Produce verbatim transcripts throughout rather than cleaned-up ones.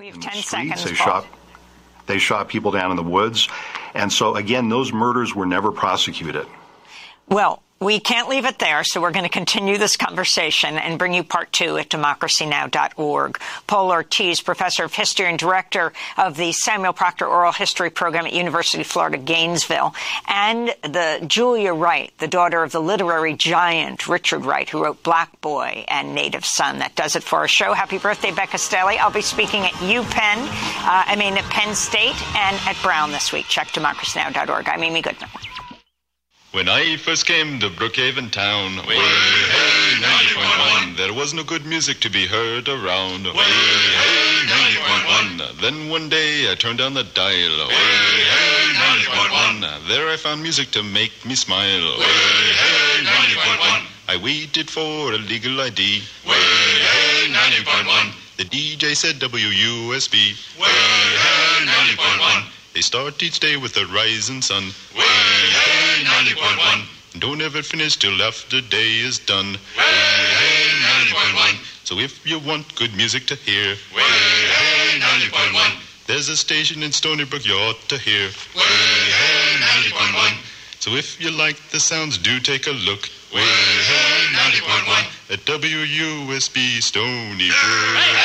We have in ten the streets. seconds, They Paul. shot, they shot people down in the woods. And so, again, those murders were never prosecuted. Well, we can't leave it there, so we're going to continue this conversation and bring you part two at democracy now dot org. Paul Ortiz, professor of history and director of the Samuel Proctor Oral History Program at University of Florida, Gainesville, and the Julia Wright, the daughter of the literary giant Richard Wright, who wrote Black Boy and Native Son. That does it for our show. Happy birthday, Becca Stelly. I'll be speaking at UPenn, uh, I mean at Penn State, and at Brown this week. Check democracy now dot org. I'm Amy Goodman. When I first came to Brookhaven town, way, hey, ninety point one, there was no good music to be heard around. Way, hey, ninety point one, then one day I turned down the dial. Way, hey, ninety point one, there I found music to make me smile. Way, hey, ninety point one, I waited for a legal I D. Way, hey, ninety point one, the D J said W U S B. Way, hey, ninety point one, they start each day with the rising sun. Way, hey, ninety point one. Don't ever finish till after day is done. Way, hey, ninety point one. So if you want good music to hear, way, hey, ninety point one. There's a station in Stony Brook you ought to hear. Way, hey, ninety point one. So if you like the sounds, do take a look. Way, hey, ninety point one. At W U S B Stony Brook.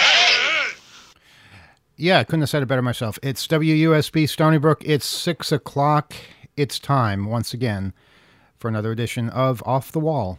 Yeah, I couldn't have said it better myself. It's W U S B Stony Brook. It's six o'clock. It's time, once again, for another edition of Off the Wall.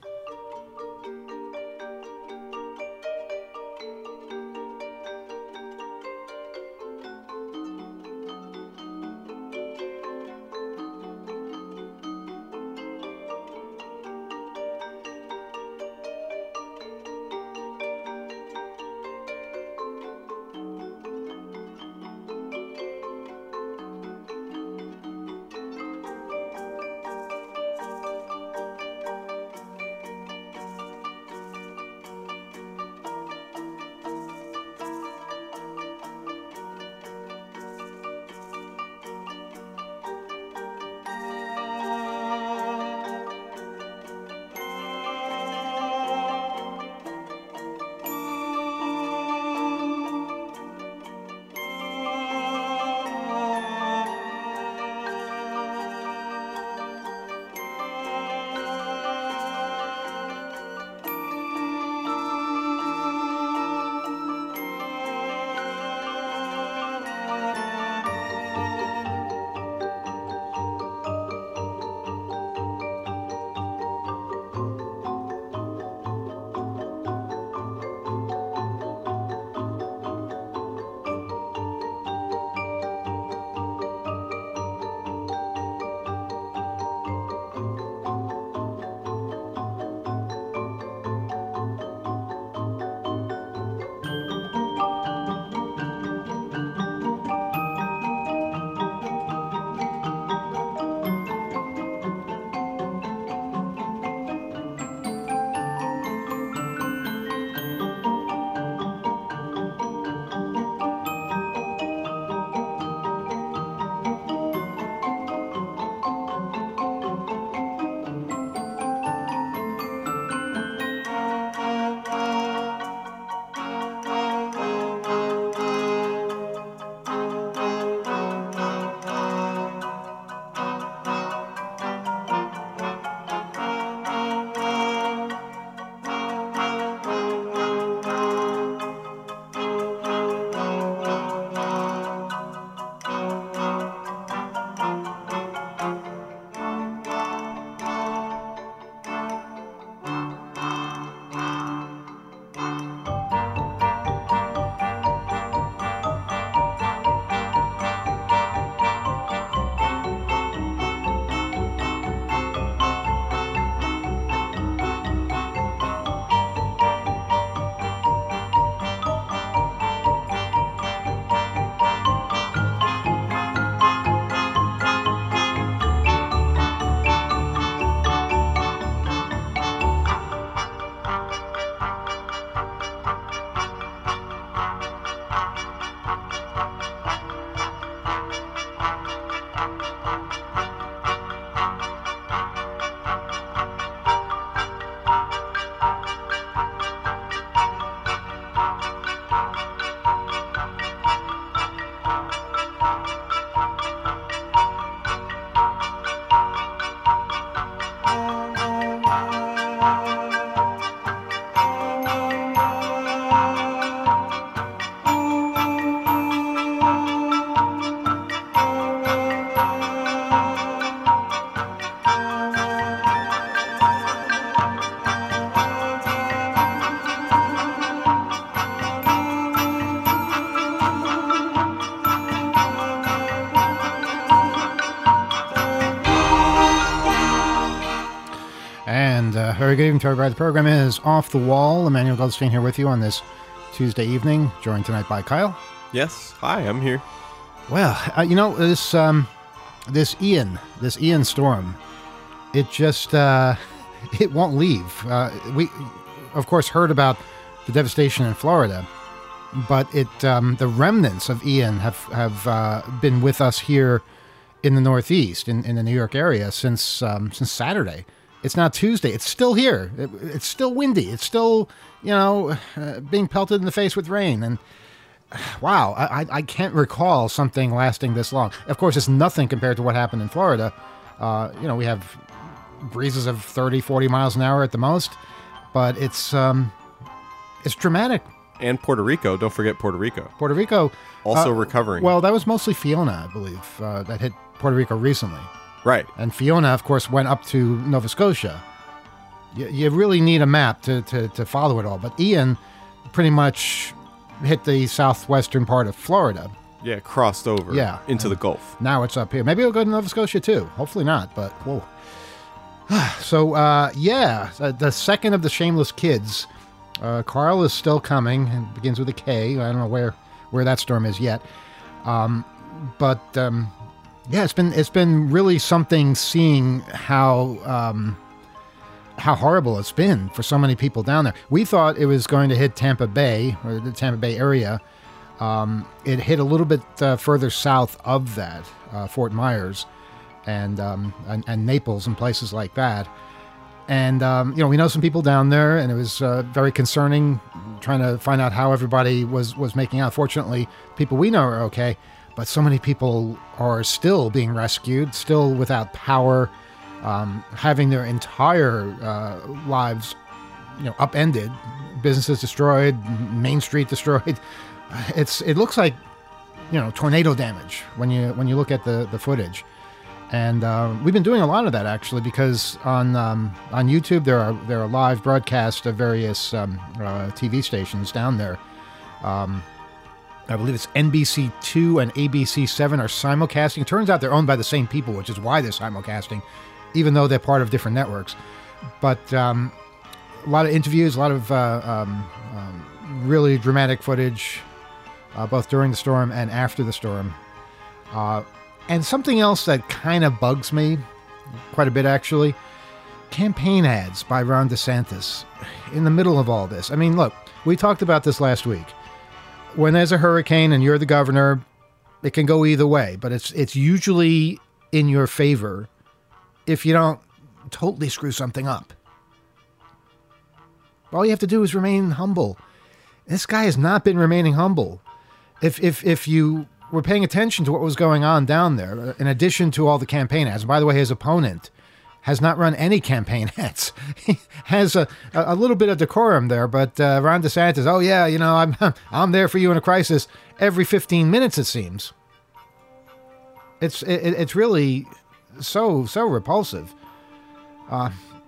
very good evening to everybody. The program is Off the Wall. Emmanuel Goldstein here with you on this Tuesday evening, joined tonight by Kyle. Yes, hi, I'm here. Well, uh, you know, this um, this Ian, this Ian storm, it just, uh, it won't leave. Uh, we, of course, heard about the devastation in Florida, but it um, the remnants of Ian have, have uh, been with us here in the Northeast, in, in the New York area, since um, since Saturday. It's now Tuesday. It's still here. It, it's still windy. It's still, you know, uh, being pelted in the face with rain. And wow, I, I can't recall something lasting this long. Of course, it's nothing compared to what happened in Florida. Uh, you know, we have breezes of thirty, forty miles an hour at the most, but it's um, it's dramatic. And Puerto Rico. Don't forget Puerto Rico. Puerto Rico. Also uh, recovering. Well, that was mostly Fiona, I believe, uh, that hit Puerto Rico recently. Right. And Fiona, of course, went up to Nova Scotia. You, you really need a map to, to, to follow it all. But Ian pretty much hit the southwestern part of Florida. Yeah, crossed over yeah, into the Gulf. Now it's up here. Maybe it'll go to Nova Scotia, too. Hopefully not, but whoa. So, uh, yeah, the second of the Shameless Kids. Uh, Carl is still coming. It begins with a K. I don't know where, where that storm is yet. Um, but... Um, Yeah, it's been it's been really something seeing how um, how horrible it's been for so many people down there. We thought it was going to hit Tampa Bay or the Tampa Bay area. Um, it hit a little bit uh, further south of that, uh, Fort Myers, and, um, and and Naples and places like that. And um, you know, we know some people down there, and it was uh, very concerning trying to find out how everybody was was making out. Fortunately, people we know are okay. But so many people are still being rescued, still without power, um, having their entire uh, lives, you know, upended, businesses destroyed, Main Street destroyed. It's it looks like, you know, tornado damage when you when you look at the the footage. And uh, we've been doing a lot of that actually, because on um, on YouTube there are there are live broadcasts of various um, uh, T V stations down there. Um, I believe it's N B C two and A B C seven are simulcasting. It turns out they're owned by the same people, which is why they're simulcasting, even though they're part of different networks. But um, a lot of interviews, a lot of uh, um, um, really dramatic footage, uh, both during the storm and after the storm. Uh, and something else that kind of bugs me quite a bit, actually, campaign ads by Ron DeSantis in the middle of all this. I mean, look, we talked about this last week. When there's a hurricane and you're the governor, it can go either way, but it's it's usually in your favor if you don't totally screw something up. All you have to do is remain humble. This guy has not been remaining humble. If if if you were paying attention to what was going on down there, in addition to all the campaign ads, and by the way, his opponent has not run any campaign ads. He has a, a little bit of decorum there, but uh, Ron DeSantis, oh yeah, you know, I'm I'm there for you in a crisis every fifteen minutes, it seems. It's it, it's really so so repulsive. Uh,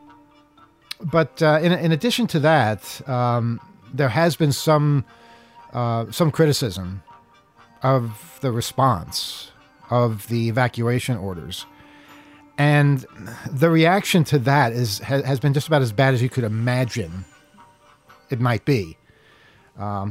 but uh, in in addition to that, um, there has been some uh, some criticism of the response of the evacuation orders. And the reaction to that is has been just about as bad as you could imagine it might be. Um,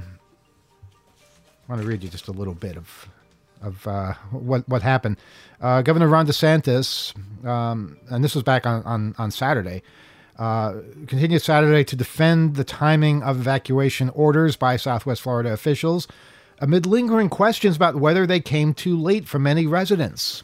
I want to read you just a little bit of of uh, what what happened. Uh, Governor Ron DeSantis, um, and this was back on on, on Saturday, uh, continued Saturday to defend the timing of evacuation orders by Southwest Florida officials amid lingering questions about whether they came too late for many residents.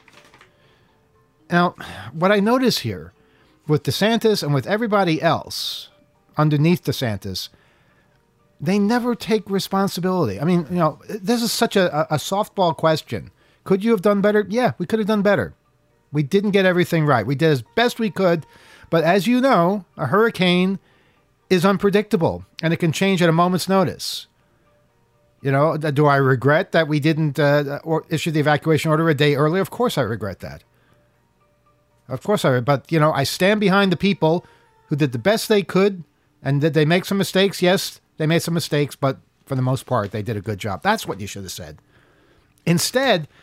Now, what I notice here with DeSantis and with everybody else underneath DeSantis, they never take responsibility. I mean, you know, this is such a, a softball question. Could you have done better? Yeah, we could have done better. We didn't get everything right. We did as best we could. But as you know, a hurricane is unpredictable and it can change at a moment's notice. You know, do I regret that we didn't uh, or issue the evacuation order a day earlier? Of course I regret that. Of course I, but, you know, I stand behind the people who did the best they could. And did they make some mistakes? Yes, they made some mistakes, but for the most part, they did a good job. That's what you should have said. Instead,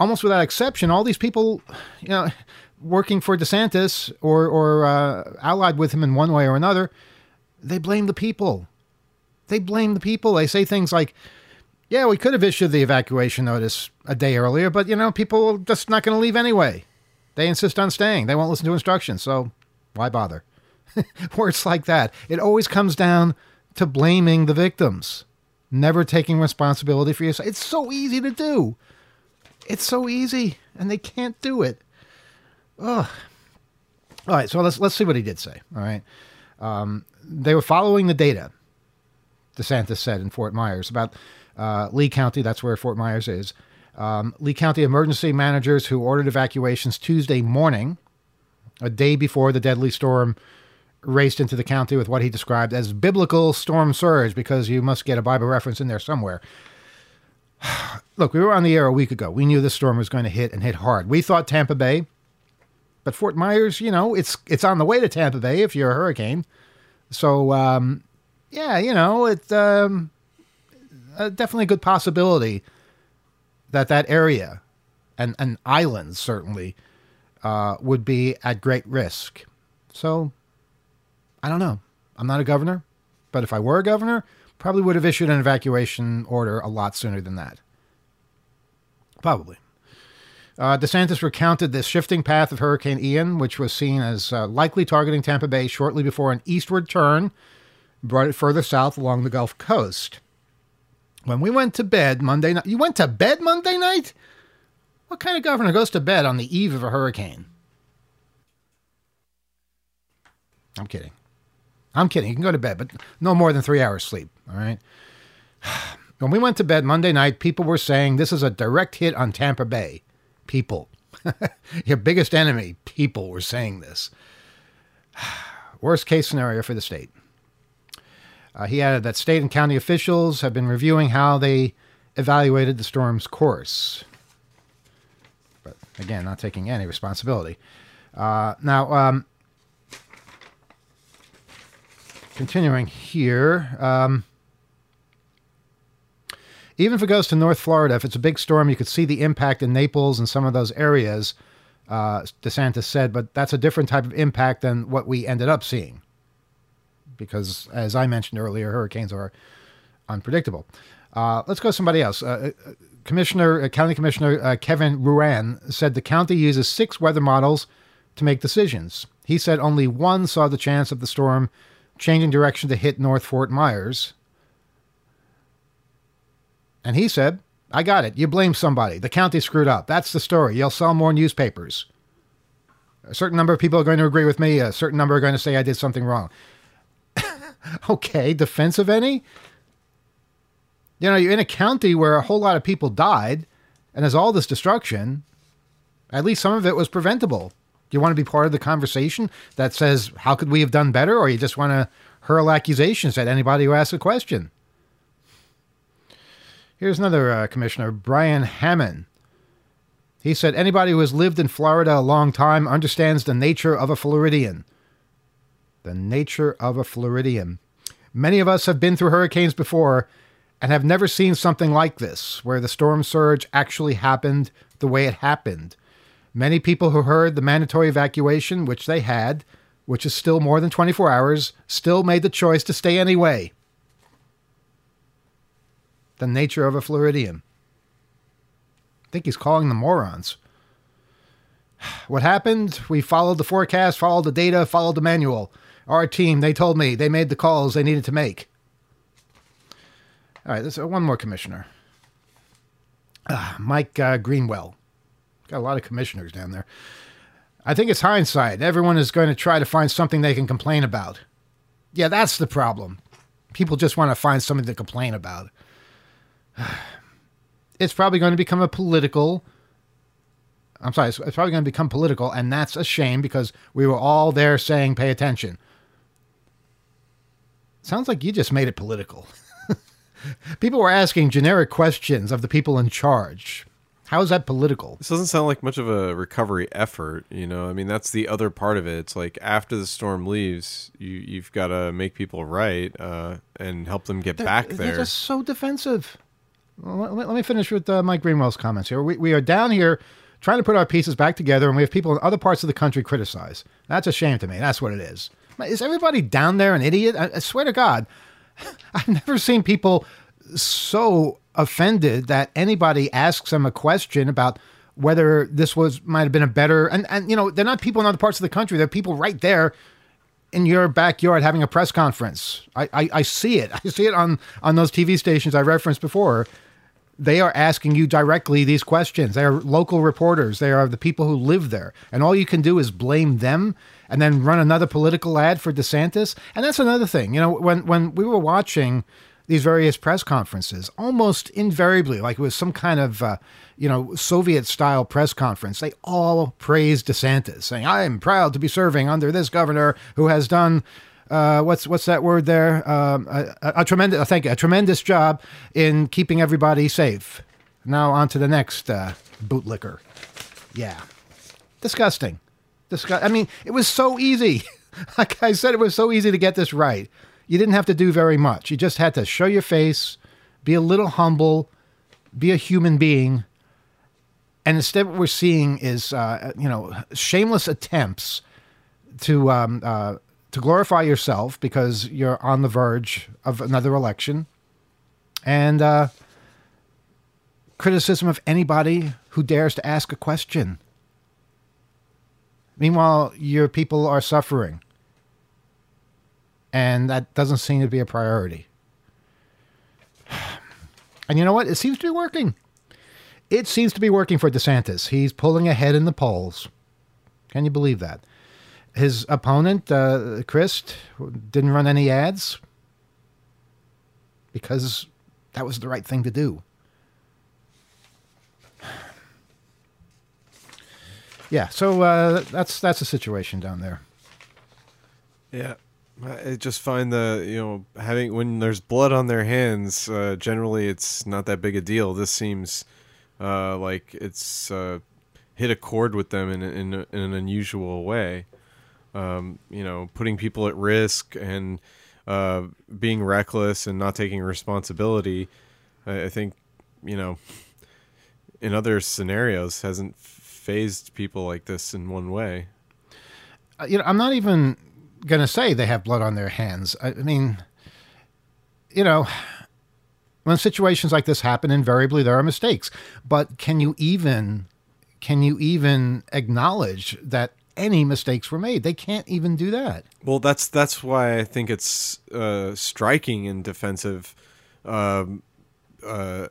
almost without exception, all these people, you know, working for DeSantis or, or uh, allied with him in one way or another, they blame the people. They blame the people. They say things like, yeah, we could have issued the evacuation notice a day earlier, but, you know, people are just not going to leave anyway. They insist on staying. They won't listen to instructions, so why bother? Words like that. It always comes down to blaming the victims, never taking responsibility for yourself. It's so easy to do. It's so easy, and they can't do it. Ugh. All right, so let's let's see what he did say. All right, um, they were following the data, DeSantis said in Fort Myers about uh, Lee County. That's where Fort Myers is. Um, Lee County emergency managers who ordered evacuations Tuesday morning, a day before the deadly storm raced into the county with what he described as biblical storm surge, because you must get a Bible reference in there somewhere. Look, we were on the air a week ago. We knew this storm was going to hit and hit hard. We thought Tampa Bay, but Fort Myers, you know, it's it's on the way to Tampa Bay if you're a hurricane. So, um, yeah, you know, it's um, uh, definitely a good possibility that that area and, and islands certainly uh, would be at great risk. So, I don't know. I'm not a governor, but if I were a governor, probably would have issued an evacuation order a lot sooner than that. Probably. Uh, DeSantis recounted the shifting path of Hurricane Ian, which was seen as uh, likely targeting Tampa Bay shortly before an eastward turn brought it further south along the Gulf Coast. When we went to bed Monday night... You went to bed Monday night? What kind of governor goes to bed on the eve of a hurricane? I'm kidding. I'm kidding. You can go to bed, but no more than three hours sleep, all right? When we went to bed Monday night, people were saying this is a direct hit on Tampa Bay. People. Your biggest enemy, people, were saying this. Worst case scenario for the state. Uh, he added that state and county officials have been reviewing how they evaluated the storm's course. But again, not taking any responsibility. Uh, now, um, continuing here, um, even if it goes to North Florida, if it's a big storm, you could see the impact in Naples and some of those areas, uh, DeSantis said, but that's a different type of impact than what we ended up seeing. Because, as I mentioned earlier, hurricanes are unpredictable. Uh, let's go to somebody else. Uh, Commissioner, uh, County Commissioner uh, Kevin Ruan said the county uses six weather models to make decisions. He said only one saw the chance of the storm changing direction to hit North Fort Myers. And he said, I got it. You blame somebody. The county screwed up. That's the story. You'll sell more newspapers. A certain number of people are going to agree with me. A certain number are going to say I did something wrong. Okay, defense of any? You know, you're in a county where a whole lot of people died, and there's all this destruction. At least some of it was preventable. Do you want to be part of the conversation that says, how could we have done better? Or you just want to hurl accusations at anybody who asks a question? Here's another uh, commissioner, Brian Hammond. He said, anybody who has lived in Florida a long time understands the nature of a Floridian. The nature of a Floridian. Many of us have been through hurricanes before and have never seen something like this, where the storm surge actually happened the way it happened. Many people who heard the mandatory evacuation, which they had, which is still more than twenty-four hours, still made the choice to stay anyway. The nature of a Floridian. I think he's calling them morons. What happened? We followed the forecast, followed the data, followed the manual. Our team, they told me, they made the calls they needed to make. All right, there's one more commissioner. Uh, Mike uh, Greenwell. Got a lot of commissioners down there. I think it's hindsight. Everyone is going to try to find something they can complain about. Yeah, that's the problem. People just want to find something to complain about. It's probably going to become a political... I'm sorry, it's probably going to become political, and that's a shame because we were all there saying, pay attention. Sounds like you just made it political. People were asking generic questions of the people in charge. How is that political? This doesn't sound like much of a recovery effort, you know? I mean, that's the other part of it. It's like after the storm leaves, you, you've got to make people right uh, and help them get they're, back there. They're just so defensive. let, let me finish with uh, Mike Greenwell's comments here. We, we are down here trying to put our pieces back together, and we have people in other parts of the country criticize. That's a shame to me. That's what it is. Is everybody down there an idiot? I, I swear to God, I've never seen people so offended that anybody asks them a question about whether this was might have been a better, and, and you know, they're not people in other parts of the country. They're people right there in your backyard having a press conference. I, I, I see it. I see it on, on those T V stations I referenced before. They are asking you directly these questions. They are local reporters. They are the people who live there. And all you can do is blame them and then run another political ad for DeSantis. And that's another thing. You know, when, when we were watching these various press conferences, almost invariably, like it was some kind of, uh, you know, Soviet-style press conference, they all praised DeSantis, saying, I am proud to be serving under this governor who has done... Uh, what's what's that word there? Um, a, a, a tremendous, I think, a tremendous job in keeping everybody safe. Now on to the next uh, bootlicker. Yeah, disgusting. Disgust. I mean, it was so easy. Like I said, it was so easy to get this right. You didn't have to do very much. You just had to show your face, be a little humble, be a human being, and instead, what we're seeing is, uh, you know, shameless attempts to. Um, uh, to glorify yourself because you're on the verge of another election, and uh, criticism of anybody who dares to ask a question. Meanwhile, your people are suffering, and that doesn't seem to be a priority. And you know what? It seems to be working. It seems to be working for DeSantis. He's pulling ahead in the polls. Can you believe that? His opponent, uh, Christ, didn't run any ads because that was the right thing to do. Yeah, so uh, that's that's the situation down there. Yeah, I just find the, you know, having when there's blood on their hands, uh, generally it's not that big a deal. This seems uh, like it's uh, hit a chord with them in in, in an unusual way. Um, you know, putting people at risk and uh, being reckless and not taking responsibility. I, I think, you know, in other scenarios hasn't phased people like this in one way. Uh, you know, I'm not even going to say they have blood on their hands. I, I mean, you know, when situations like this happen, invariably there are mistakes. But can you even, can you even acknowledge that any mistakes were made? They can't even do that. Well, that's that's why I think it's uh, striking and defensive um, uh,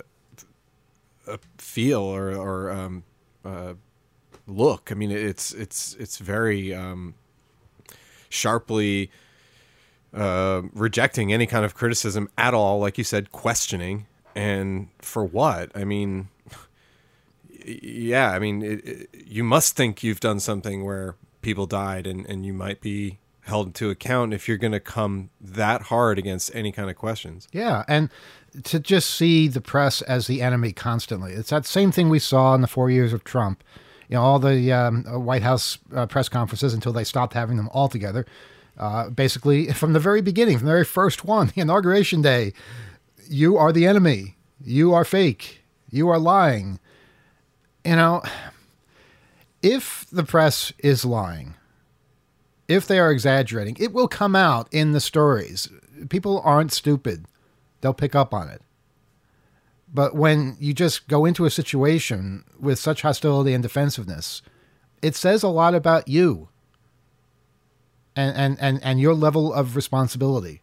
feel or, or um, uh, look. I mean, it's it's it's very um, sharply uh, rejecting any kind of criticism at all. Like you said, questioning, and for what? I mean. Yeah, I mean, it, it, you must think you've done something where people died, and, and you might be held to account if you're going to come that hard against any kind of questions. Yeah, and to just see the press as the enemy constantly. It's that same thing we saw in the four years of Trump. You know, all the um, White House uh, press conferences until they stopped having them altogether. Uh, basically, from the very beginning, from the very first one, the inauguration day, you are the enemy. You are fake. You are lying. You know, if the press is lying, if they are exaggerating, it will come out in the stories. People aren't stupid. They'll pick up on it. But when you just go into a situation with such hostility and defensiveness, it says a lot about you and, and, and, and your level of responsibility.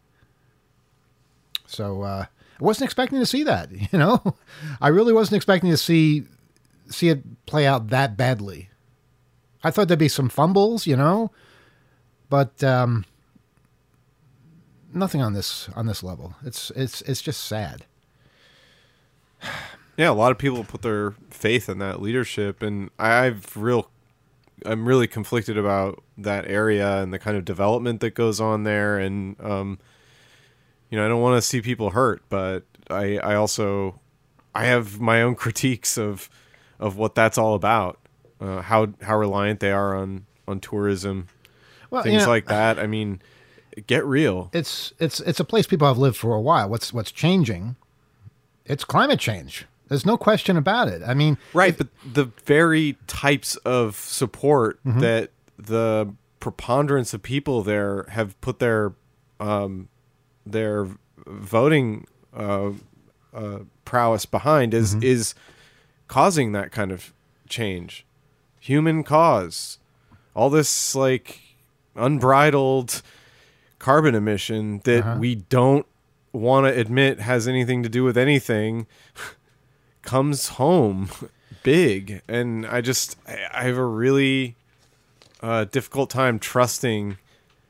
So uh, I wasn't expecting to see that, you know. I really wasn't expecting to see see it play out that badly. I thought there'd be some fumbles, you know, but um, nothing on this on this level. It's it's it's just sad. Yeah, a lot of people put their faith in that leadership, and I've real I'm really conflicted about that area and the kind of development that goes on there, and um, you know, I don't want to see people hurt, but I I also I have my own critiques of of what that's all about, uh, how how reliant they are on, on tourism, well, things you know, like that. I mean, get real. It's it's it's a place people have lived for a while. What's what's changing it's climate change. There's no question about it. I mean, right, if, but the very types of support mm-hmm. that the preponderance of people there have put their um, their voting uh, uh, prowess behind is mm-hmm. is causing that kind of change. Human cause, all this like unbridled carbon emission that uh-huh. we don't want to admit has anything to do with anything comes home big. And I just I have a really uh, difficult time trusting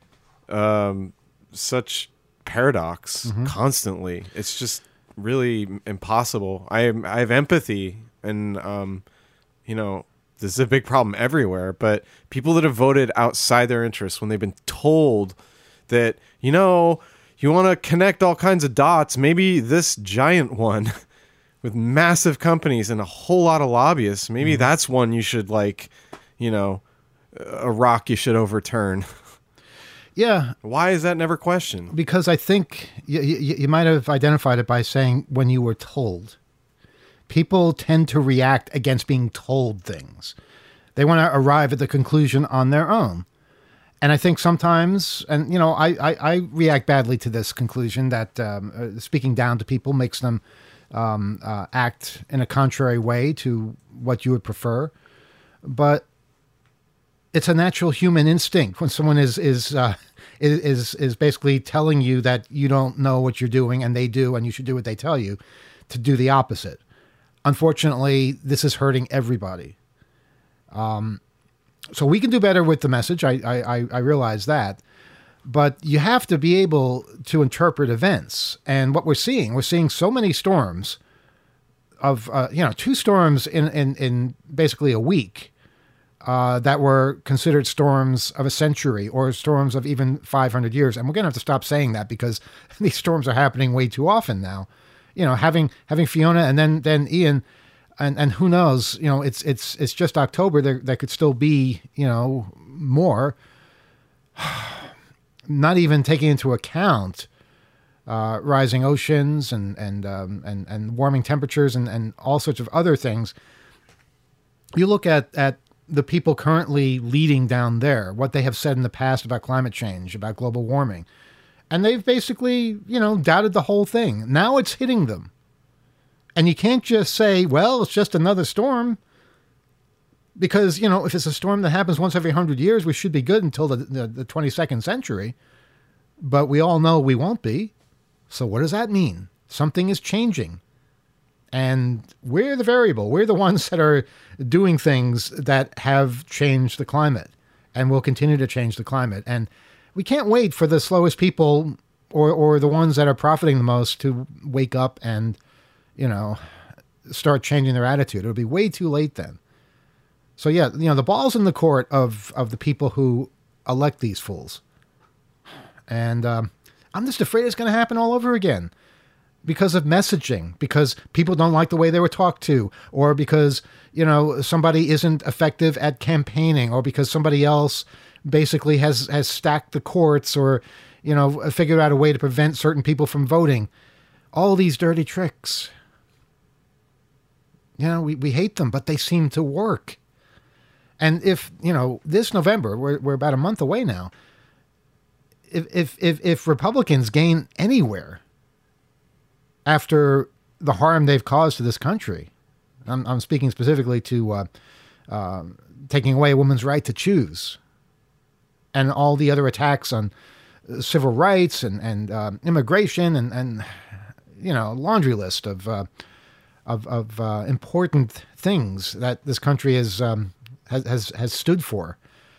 um, such paradox mm-hmm. constantly. It's just really impossible. I am I have empathy, and um, you know, this is a big problem everywhere. But people that have voted outside their interests, when they've been told that, you know, you want to connect all kinds of dots, maybe this giant one with massive companies and a whole lot of lobbyists, maybe mm-hmm. that's one you should, like, you know, a rock you should overturn. Yeah. Why is that never questioned? Because I think you, you, you might have identified it by saying when you were told. People tend to react against being told things. They want to arrive at the conclusion on their own. And I think sometimes, and, you know, I, I, I react badly to this conclusion that um, uh, speaking down to people makes them um, uh, act in a contrary way to what you would prefer. But it's a natural human instinct when someone is is uh, is is basically telling you that you don't know what you're doing and they do, and you should do what they tell you, to do the opposite. Unfortunately, this is hurting everybody. Um, so we can do better with the message. I, I, I realize that, but you have to be able to interpret events. And what we're seeing, we're seeing so many storms of, uh, you know, two storms in, in, in basically a week uh, that were considered storms of a century or storms of even five hundred years. And we're going to have to stop saying that because these storms are happening way too often now. You know, having having Fiona and then then Ian, and, and who knows? You know, it's it's it's just October. There there could still be, you know, more. Not even taking into account uh, rising oceans and and um, and and warming temperatures and, and all sorts of other things. You look at at the people currently leading down there, what they have said in the past about climate change, about global warming. And they've basically, you know, doubted the whole thing. Now it's hitting them. And you can't just say, well, it's just another storm. Because, you know, if it's a storm that happens once every hundred years, we should be good until the, the, the twenty-second century. But we all know we won't be. So what does that mean? Something is changing. And we're the variable. We're the ones that are doing things that have changed the climate and will continue to change the climate. And we can't wait for the slowest people or, or the ones that are profiting the most to wake up and, you know, start changing their attitude. It'll be way too late then. So, yeah, you know, the ball's in the court of, of the people who elect these fools. And um, I'm just afraid it's going to happen all over again because of messaging, because people don't like the way they were talked to, or because, you know, somebody isn't effective at campaigning, or because somebody else basically has, has stacked the courts or, you know, figured out a way to prevent certain people from voting. All these dirty tricks. You know, we, we hate them, but they seem to work. And if, you know, this November, we're, we're about a month away now. If, if, if, if Republicans gain anywhere after the harm they've caused to this country, I'm, I'm speaking specifically to uh, uh, taking away a woman's right to choose, and all the other attacks on civil rights and, and um, immigration and, and, you know, laundry list of uh, of, of uh, important things that this country is, um, has, has has stood for.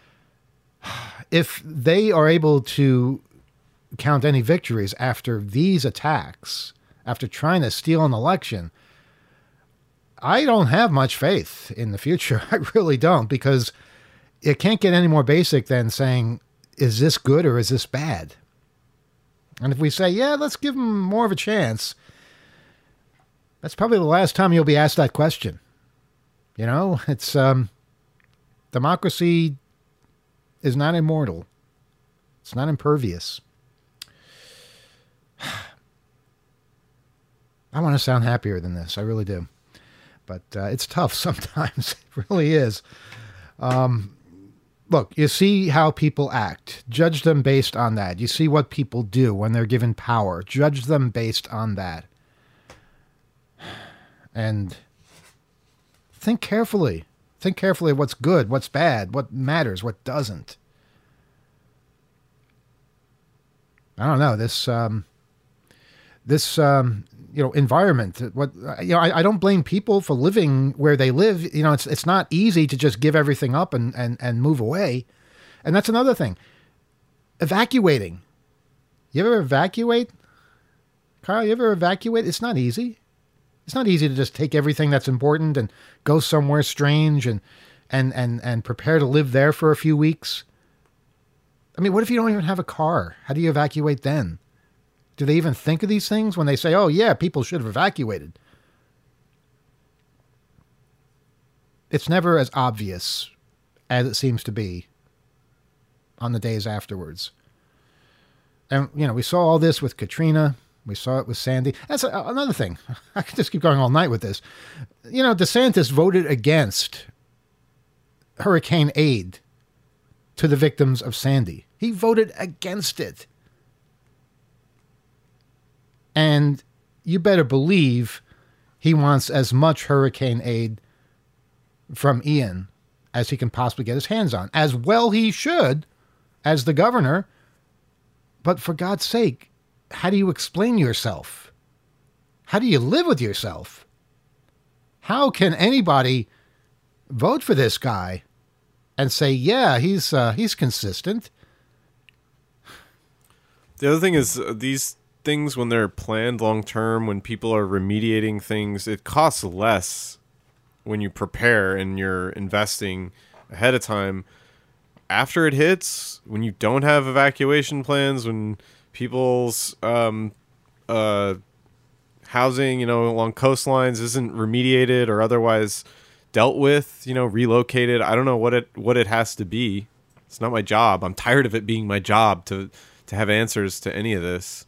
If they are able to count any victories after these attacks, after trying to steal an election, I don't have much faith in the future. I really don't, because it can't get any more basic than saying, is this good or is this bad? And if we say, yeah, let's give them more of a chance, that's probably the last time you'll be asked that question. You know, it's um, democracy is not immortal. It's not impervious. I want to sound happier than this. I really do. But uh, it's tough sometimes. It really is. Um, look, you see how people act. Judge them based on that. You see what people do when they're given power. Judge them based on that. And think carefully. Think carefully of what's good, what's bad, what matters, what doesn't. I don't know, this um, this um, you know environment. What you know, I, I don't blame people for living where they live. You know, it's it's not easy to just give everything up and and and move away. And that's another thing. Evacuating. You ever evacuate, Kyle? You ever evacuate? It's not easy. It's not easy to just take everything that's important and go somewhere strange and and and and prepare to live there for a few weeks. I mean, what if you don't even have a car? How do you evacuate then? Do they even think of these things when they say, oh, yeah, people should have evacuated? It's never as obvious as it seems to be on the days afterwards. And, you know, we saw all this with Katrina. We saw it with Sandy. That's a, another thing. I could just keep going all night with this. You know, DeSantis voted against hurricane aid to the victims of Sandy. He voted against it. And you better believe he wants as much hurricane aid from Ian as he can possibly get his hands on. As well he should, as the governor. But for God's sake, how do you explain yourself? How do you live with yourself? How can anybody vote for this guy and say, yeah, he's uh, he's consistent? The other thing is uh, these things, when they're planned long term, when people are remediating things, it costs less when you prepare and you're investing ahead of time. After it hits, when you don't have evacuation plans, when people's um, uh, housing, you know, along coastlines isn't remediated or otherwise dealt with, you know, relocated. I don't know what it what it has to be. It's not my job. I'm tired of it being my job to to have answers to any of this.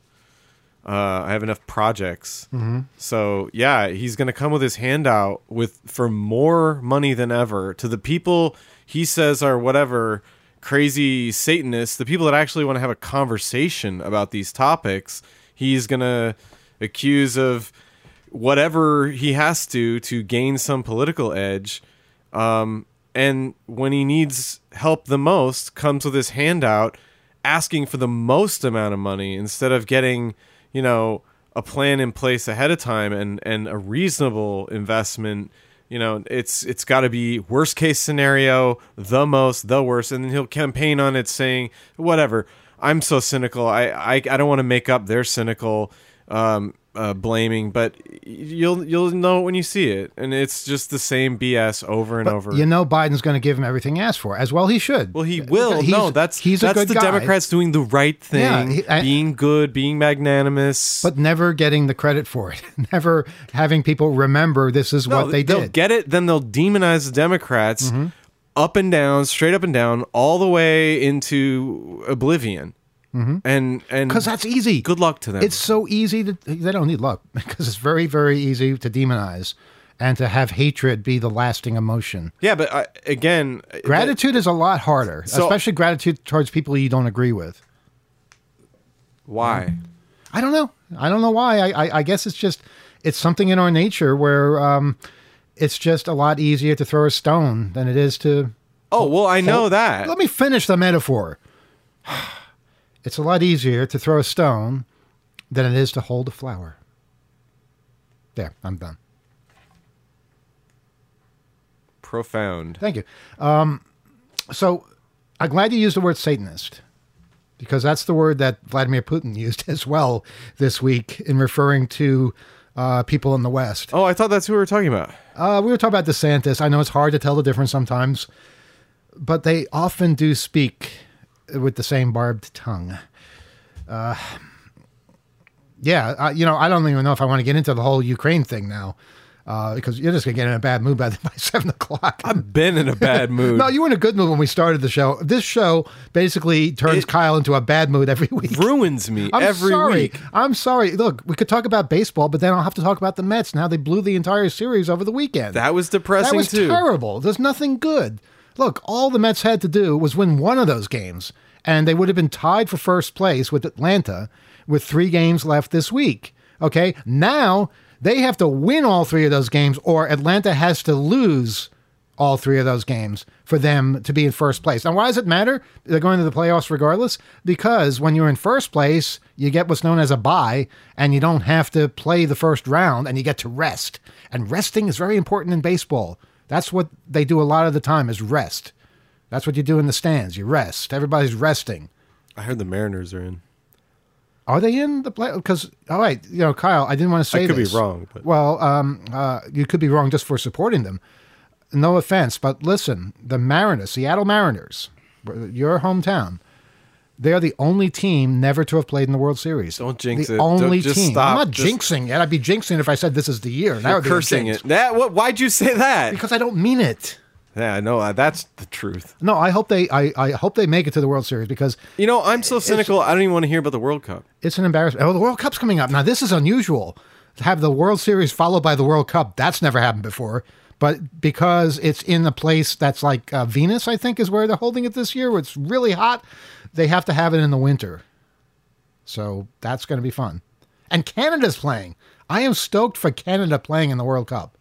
Uh, I have enough projects. Mm-hmm. So yeah, he's going to come with his handout with for more money than ever to the people he says are whatever crazy Satanists, the people that actually want to have a conversation about these topics. He's going to accuse of whatever he has to to gain some political edge. Um, and when he needs help the most, comes with his handout asking for the most amount of money instead of getting, you know, a plan in place ahead of time and, and a reasonable investment. You know, it's it's got to be worst case scenario, the most, the worst, and then he'll campaign on it saying, whatever, I'm so cynical. I, I, I don't want to make up their cynical um, uh, blaming, but you'll you'll know it when you see it, and it's just the same B S over and but over. You know, Biden's going to give him everything he asked for, as well he should. Well, he will. He's, no, that's he's that's a good the guy. Democrats doing the right thing, Yeah, he- I- being good, being magnanimous. But never getting the credit for it. Never having people remember this is No, what they they'll did. get it, then they'll demonize the Democrats up and down, straight up and down, all the way into oblivion. Mm-hmm. And and Because that's easy. good luck to them. It's so easy to, they don't need luck because it's very, very easy to demonize and to have hatred be the lasting emotion. yeah, but uh, again, Gratitude is a lot harder, So- especially gratitude towards people you don't agree with. why? I don't know. I don't know why. I, I, I guess it's just, it's something in our nature where um, it's just a lot easier to throw a stone than it is to... Oh, well, I know that. Let me finish the metaphor. It's a lot easier to throw a stone than it is to hold a flower. There, I'm done. Profound. Thank you. Um, so I'm glad you used the word Satanist, because that's the word that Vladimir Putin used as well this week in referring to uh, people in the West. Oh, I thought that's who we were talking about. Uh, we were talking about DeSantis. I know it's hard to tell the difference sometimes, but they often do speak with the same barbed tongue. Uh, yeah, uh, you know, I don't even know if I want to get into the whole Ukraine thing now. Uh, because you're just going to get in a bad mood by, by seven o'clock. I've been in a bad mood. No, you were in a good mood when we started the show. This show basically turns It Kyle into a bad mood every week. Ruins me I'm every sorry. week. I'm sorry. Look, we could talk about baseball, but then I'll have to talk about the Mets and how they blew the entire series over the weekend. That was depressing That was too. terrible. There's nothing good. Look, all the Mets had to do was win one of those games, and they would have been tied for first place with Atlanta with three games left this week. Okay? Now they have to win all three of those games, or Atlanta has to lose all three of those games for them to be in first place. Now, why does it matter? They're going to the playoffs regardless, because when you're in first place, you get what's known as a bye, and you don't have to play the first round, and you get to rest. And resting is very important in baseball. That's what they do a lot of the time, is rest. That's what you do in the stands. You rest. Everybody's resting. I heard the Mariners are in. Are they in the play? Because, all right, you know, Kyle, I didn't want to say I could this. be wrong. But. Well, um, uh, you could be wrong just for supporting them. No offense, but listen, the Mariners, Seattle Mariners, your hometown, they're the only team never to have played in the World Series. Don't jinx the it. The only Don't, just team. Stop. I'm not just, jinxing it. I'd be jinxing if I said this is the year. That You're would be cursing jinx. it. That, what, why'd you say that? Because I don't mean it. Yeah, no, uh, that's the truth. No, I hope they. I, I hope they make it to the World Series because You know, I'm so cynical. I don't even want to hear about the World Cup. it's an embarrassment. Oh, the World Cup's coming up now. This is unusual to have the World Series followed by the World Cup. That's never happened before. But because it's in a place that's like uh, Venus, I think is where they're holding it this year, where it's really hot, they have to have it in the winter. So that's going to be fun. And Canada's playing. I am stoked for Canada playing in the World Cup.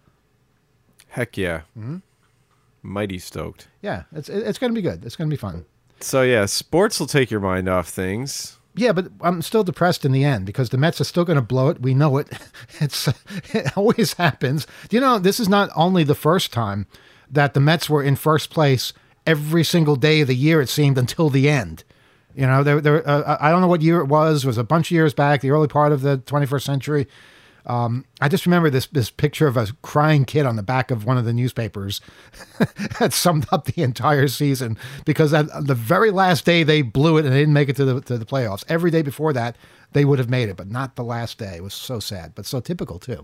Heck yeah. Mm-hmm. Mighty stoked. Yeah, it's it's going to be good. It's going to be fun. So, yeah, sports will take your mind off things. Yeah, but I'm still depressed in the end because the Mets are still going to blow it. We know it. It's it always happens. You know, this is not only the first time that the Mets were in first place every single day of the year, it seemed, until the end. You know, there, there. Uh, I don't know what year it was. It was a bunch of years back, the early part of the twenty-first century. Um, I just remember this this picture of a crying kid on the back of one of the newspapers that summed up the entire season because at the very last day they blew it and they didn't make it to the to the playoffs. Every day before that they would have made it, but not the last day. It was so sad, but so typical too.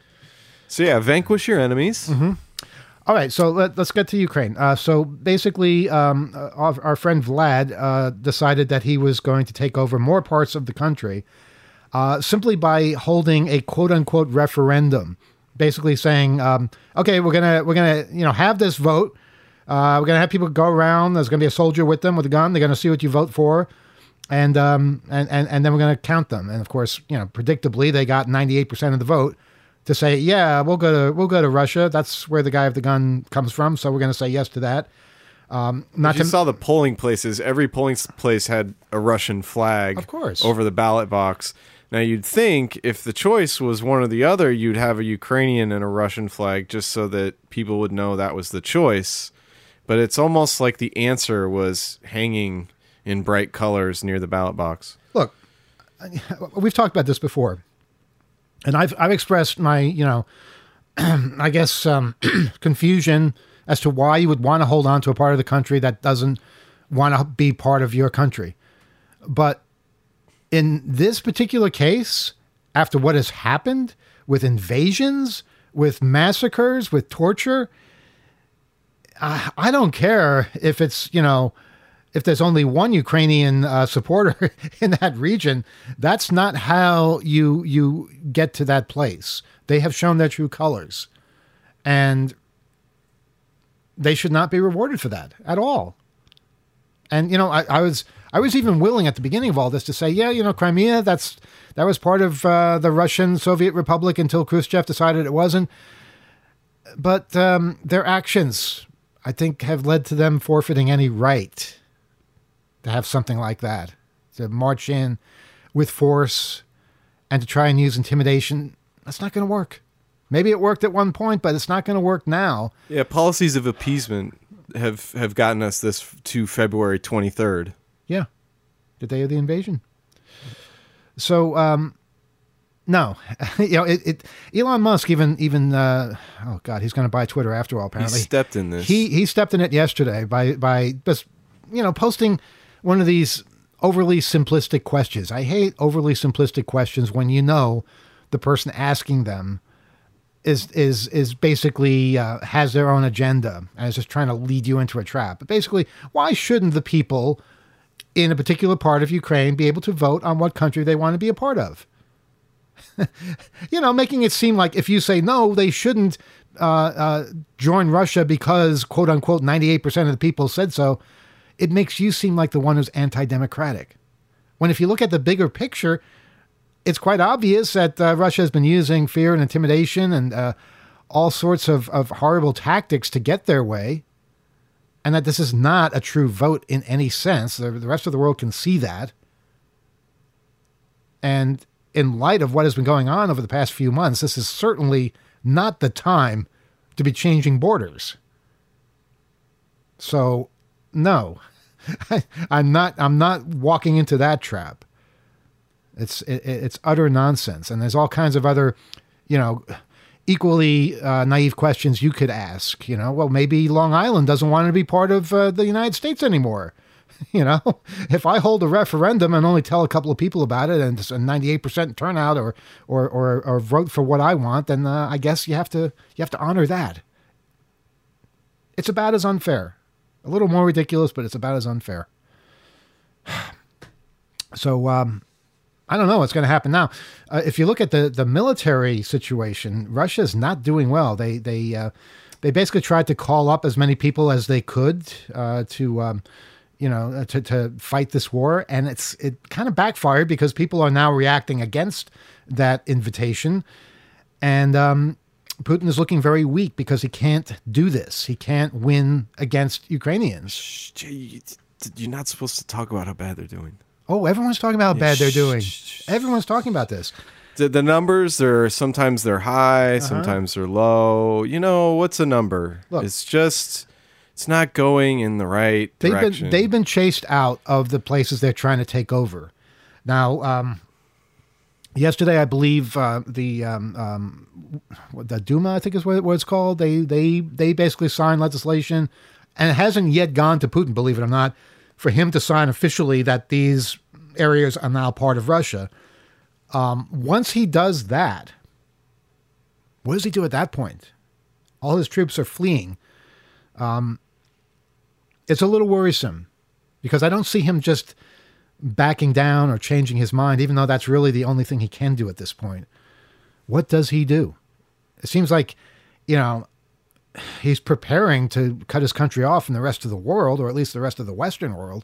So yeah, vanquish your enemies. Mm-hmm. All right, so let, let's get to Ukraine. Uh, so basically, um, our, our friend Vlad uh, decided that he was going to take over more parts of the country. Uh, simply by holding a quote unquote referendum, basically saying, um, okay, we're gonna we're gonna you know have this vote. Uh, we're gonna have people go around. There's gonna be a soldier with them with a gun. They're gonna see what you vote for, and um and and, and then we're gonna count them. And of course, you know, predictably, they got ninety-eight percent of the vote to say, yeah, we'll go to we'll go to Russia. That's where the guy with the gun comes from. So we're gonna say yes to that. Um, not If you to, saw the polling places. Every polling place had a Russian flag, Of course. over the ballot box. Now, you'd think if the choice was one or the other, you'd have a Ukrainian and a Russian flag just so that people would know that was the choice. But it's almost like the answer was hanging in bright colors near the ballot box. Look, we've talked about this before, and I've I've expressed my, you know, I guess um, confusion as to why you would want to hold on to a part of the country that doesn't want to be part of your country. But in this particular case, after what has happened with invasions, with massacres, with torture, I, I don't care if it's, you know, if there's only one Ukrainian uh, supporter in that region. That's not how you you get to that place. They have shown their true colors, and they should not be rewarded for that at all. And you know, I, I was I was even willing at the beginning of all this to say, yeah, you know, Crimea, that's that was part of uh, the Russian Soviet Republic until Khrushchev decided it wasn't. But um, their actions, I think, have led to them forfeiting any right to have something like that, to march in with force and to try and use intimidation. That's not going to work. Maybe it worked at one point, but it's not going to work now. Yeah, policies of appeasement have, have gotten us this to February twenty-third. Yeah, the day of the invasion. So, um, no, you know, it, it. Elon Musk even even. Uh, oh God, he's going to buy Twitter after all. Apparently, He stepped in this. He he stepped in it yesterday by by just you know posting one of these overly simplistic questions. I hate overly simplistic questions when you know the person asking them is is is basically uh, has their own agenda and is just trying to lead you into a trap. But basically, why shouldn't the people in a particular part of Ukraine be able to vote on what country they want to be a part of? You know, making it seem like if you say no, they shouldn't uh, uh, join Russia because, quote unquote, ninety-eight percent of the people said so, it makes you seem like the one who's anti-democratic. When if you look at the bigger picture, it's quite obvious that uh, Russia has been using fear and intimidation and uh, all sorts of, of horrible tactics to get their way, and that this is not a true vote in any sense. The, the rest of the world can see that. And in light of what has been going on over the past few months, this is certainly not the time to be changing borders. So, no, I'm not. I'm not walking into that trap. It's it, it's utter nonsense, and there's all kinds of other, you know, equally uh, naive questions you could ask. You know, well, maybe Long Island doesn't want to be part of uh, the United States anymore. You know, if I hold a referendum and only tell a couple of people about it, and it's a ninety-eight percent turnout, or or or, or vote for what I want, then uh, I guess you have to you have to honor that. It's about as unfair, a little more ridiculous, but it's about as unfair. So um, I don't know what's going to happen now. Uh, if you look at the the military situation, Russia is not doing well. They they uh, they basically tried to call up as many people as they could uh, to. Um, you know, to, to fight this war. And it's it kind of backfired because people are now reacting against that invitation. And um, Putin is looking very weak because he can't do this. He can't win against Ukrainians. You're not supposed to talk about how bad they're doing. Oh, everyone's talking about how bad they're doing. Everyone's talking about this. The, the numbers, they're sometimes they're high, uh-huh. sometimes they're low. You know, what's a number? Look, it's just... It's not going in the right they've direction. Been, they've been chased out of the places they're trying to take over. Now, um, yesterday, I believe uh, the um, um, the Duma, I think is what it's called. They they they basically signed legislation, and it hasn't yet gone to Putin, believe it or not, for him to sign officially that these areas are now part of Russia. Um, once he does that, what does he do at that point? All his troops are fleeing. Um, it's a little worrisome because I don't see him just backing down or changing his mind, even though that's really the only thing he can do at this point. What does he do? It seems like, you know, he's preparing to cut his country off from the rest of the world, or at least the rest of the Western world.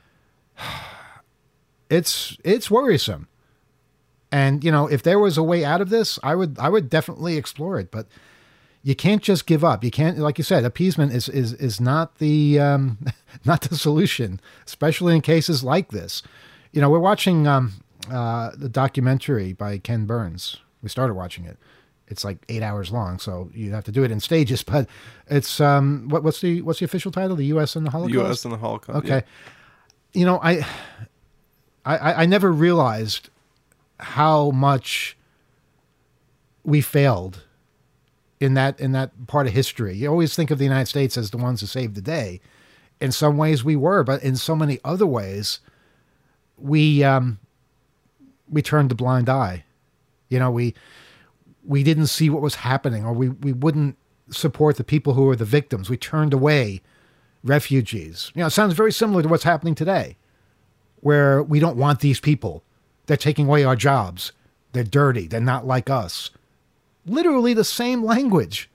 It's, it's worrisome. And, you know, if there was a way out of this, I would, I would definitely explore it, but you can't just give up. You can't, like you said, appeasement is is is not the um, not the solution, especially in cases like this. You know, we're watching um, uh, the documentary by Ken Burns. We started watching it. It's like eight hours long, so you have to do it in stages. But it's um, what, what's the what's the official title? The U S and the Holocaust. U S and the Holocaust. Okay. Yeah. You know, I, I I never realized how much we failed in that in that part of history. You always think of the United States as the ones who saved the day. In some ways we were, but in so many other ways, we um, we turned a blind eye. You know, we we didn't see what was happening, or we, we wouldn't support the people who were the victims. We turned away refugees. You know, it sounds very similar to what's happening today, where we don't want these people. They're taking away our jobs. They're dirty. They're not like us. Literally the same language.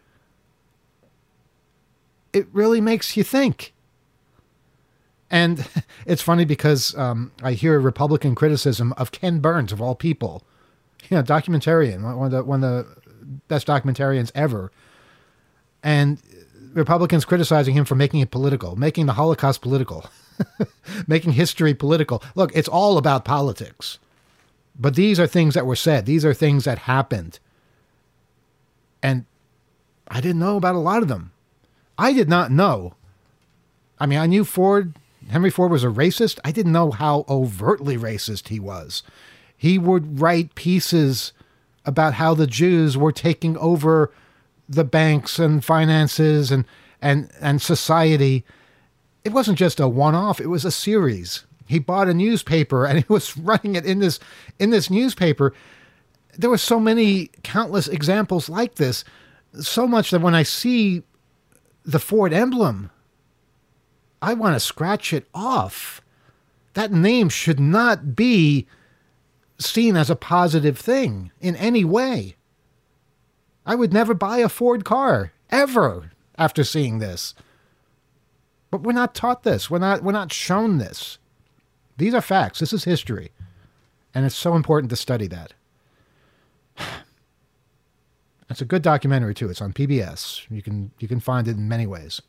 It really makes you think. And it's funny because um, I hear Republican criticism of Ken Burns, of all people. You know, documentarian, one of the, one of the best documentarians ever. And Republicans criticizing him for making it political, making the Holocaust political, making history political. Look, it's all about politics. But these are things that were said. These are things that happened. And I didn't know about a lot of them. I did not know. I mean, I knew Ford, Henry Ford was a racist. I didn't know how overtly racist he was. He would write pieces about how the Jews were taking over the banks and finances and, and, and society. It wasn't just a one-off. It was a series. He bought a newspaper and he was running it in this, in this newspaper there were so many countless examples like this, so much that when I see the Ford emblem, I want to scratch it off. That name should not be seen as a positive thing in any way. I would never buy a Ford car, ever, after seeing this. But we're not taught this. We're not, we're not shown this. These are facts. This is history. And it's so important to study that. It's a good documentary, too. It's on P B S. You can you can find it in many ways.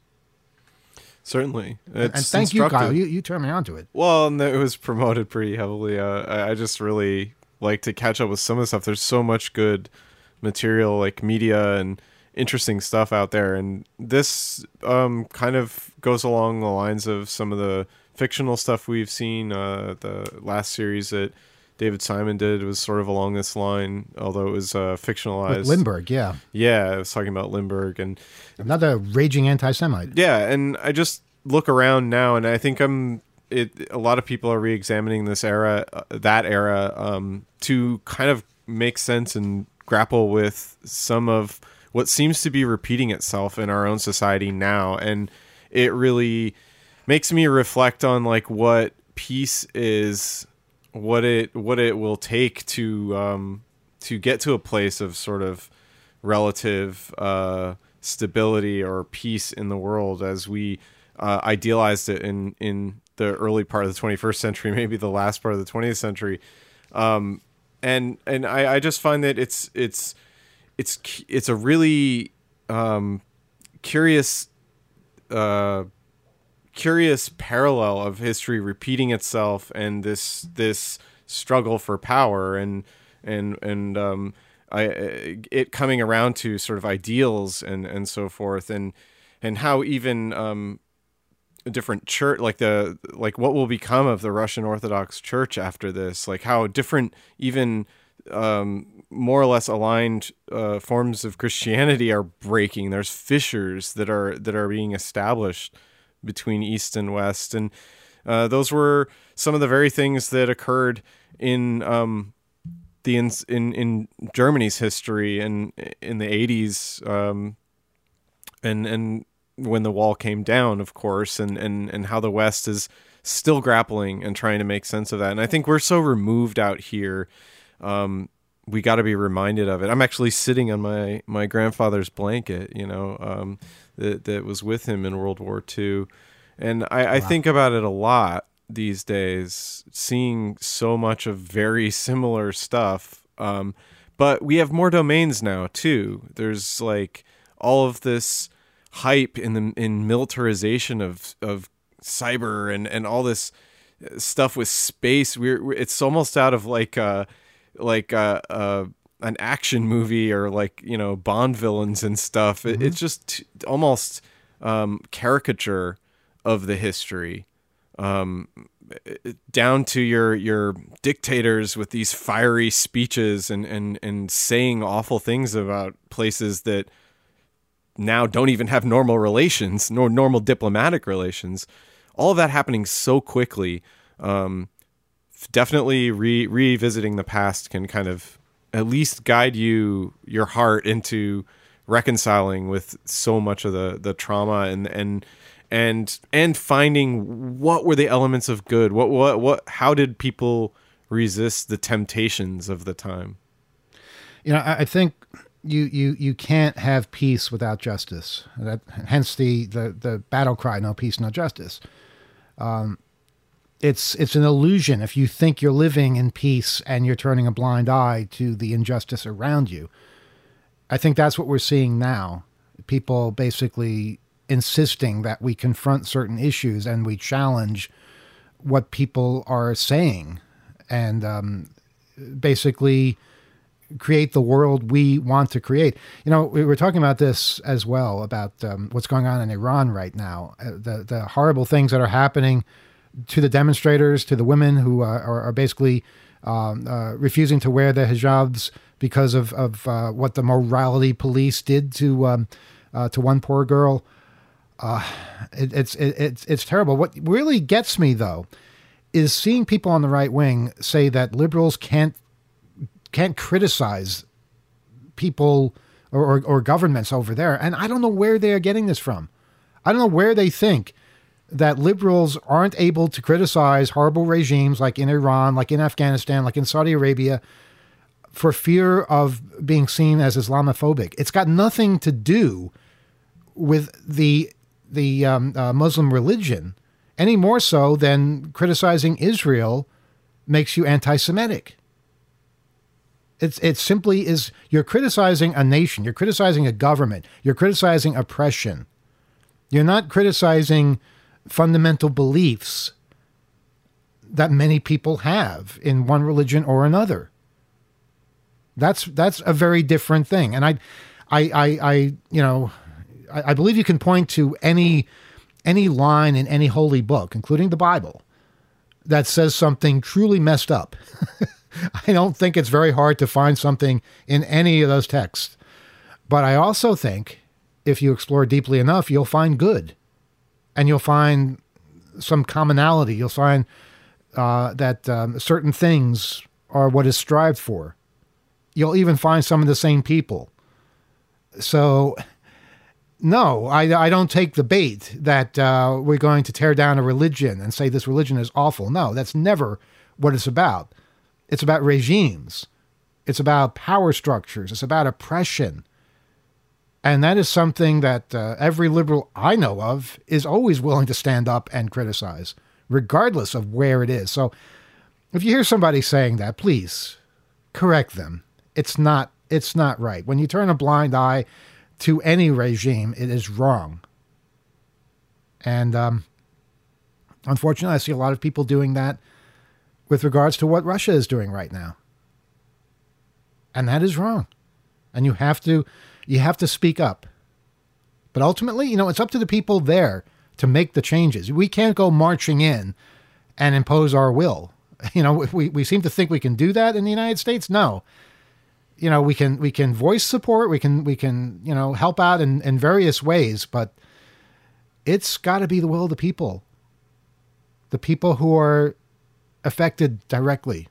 Certainly. It's and thank you, Kyle. You, you turned me on to it. Well, and it was promoted pretty heavily. Uh, I, I just really like to catch up with some of the stuff. There's so much good material, like media and interesting stuff out there. And this um, kind of goes along the lines of some of the fictional stuff we've seen. Uh, the last series that David Simon did was sort of along this line, although it was uh, fictionalized. With Lindbergh, yeah. Yeah, I was talking about Lindbergh. And another raging anti-Semite. Yeah, and I just look around now, and I think I'm. It. A lot of people are re-examining this era, uh, that era, um, to kind of make sense and grapple with some of what seems to be repeating itself in our own society now, and it really makes me reflect on like what peace is, what it what it will take to um, to get to a place of sort of relative uh, stability or peace in the world as we uh, idealized it in in the early part of the twenty-first century, maybe the last part of the twentieth century, um, and and I, I just find that it's it's it's it's a really um, curious. Uh, curious parallel of history repeating itself and this this struggle for power and and and um I it coming around to sort of ideals and and so forth, and and how even um a different church, like the like what will become of the Russian Orthodox Church after this, like how different even um more or less aligned uh forms of Christianity are breaking. There's fissures that are that are being established between East and West, and uh, those were some of the very things that occurred in um, the in, in in Germany's history and in the eighties, um, and and when the wall came down, of course, and and and how the West is still grappling and trying to make sense of that. And I think we're so removed out here. Um, we got to be reminded of it. I'm actually sitting on my my grandfather's blanket, you know. Um, That, that was with him in World War Two. And I, I wow. think about it a lot these days, seeing so much of very similar stuff. Um, but we have more domains now, too. There's like all of this hype in the in militarization of, of cyber and, and all this stuff with space. We're, we're it's almost out of like uh like uh uh an action movie or like, you know, Bond villains and stuff. It, mm-hmm. It's just almost um, caricature of the history, um, down to your your dictators with these fiery speeches and, and, and saying awful things about places that now don't even have normal relations, nor normal diplomatic relations. All of that happening so quickly. Um, definitely re- revisiting the past can kind of at least guide you, your heart, into reconciling with so much of the, the trauma and, and, and, and finding what were the elements of good. What, what, what, how did people resist the temptations of the time? You know, I, I think you, you, you can't have peace without justice. That, hence the, the, the battle cry, no peace, no justice. Um, It's it's an illusion if you think you're living in peace and you're turning a blind eye to the injustice around you. I think that's what we're seeing now. People basically insisting that we confront certain issues and we challenge what people are saying and um, basically create the world we want to create. You know, we were talking about this as well, about um, what's going on in Iran right now, uh, the the horrible things that are happening to the demonstrators, to the women who uh, are, are basically um, uh, refusing to wear their hijabs because of, of uh, what the morality police did to um, uh, to one poor girl. Uh, it, it's it, it's it's terrible. What really gets me, though, is seeing people on the right wing say that liberals can't can't criticize people or, or, or governments over there. And I don't know where they are getting this from. I don't know where they think that liberals aren't able to criticize horrible regimes like in Iran, like in Afghanistan, like in Saudi Arabia, for fear of being seen as Islamophobic. It's got nothing to do with the the um, uh, Muslim religion, any more so than criticizing Israel makes you anti-Semitic. It's it simply is, you're criticizing a nation, you're criticizing a government, you're criticizing oppression. You're not criticizing fundamental beliefs that many people have in one religion or another. That's that's a very different thing. And I, I, I, I you know, I, I believe you can point to any any line in any holy book, including the Bible, that says something truly messed up. I don't think it's very hard to find something in any of those texts. But I also think if you explore deeply enough, you'll find good. And you'll find some commonality. You'll find uh, that um, certain things are what is strived for. You'll even find some of the same people. So, no, I, I don't take the bait that uh, we're going to tear down a religion and say this religion is awful. No, that's never what it's about. It's about regimes. It's about power structures. It's about oppression. And that is something that uh, every liberal I know of is always willing to stand up and criticize, regardless of where it is. So if you hear somebody saying that, please correct them. It's not, it's not right. When you turn a blind eye to any regime, it is wrong. And um, unfortunately, I see a lot of people doing that with regards to what Russia is doing right now. And that is wrong. And you have to, you have to speak up. But ultimately, you know, it's up to the people there to make the changes. We can't go marching in and impose our will. You know, we, we seem to think we can do that in the United States. No. You know, we can, we can voice support. We can, we can, you know, help out in, in various ways, but it's got to be the will of the people. The people who are affected directly.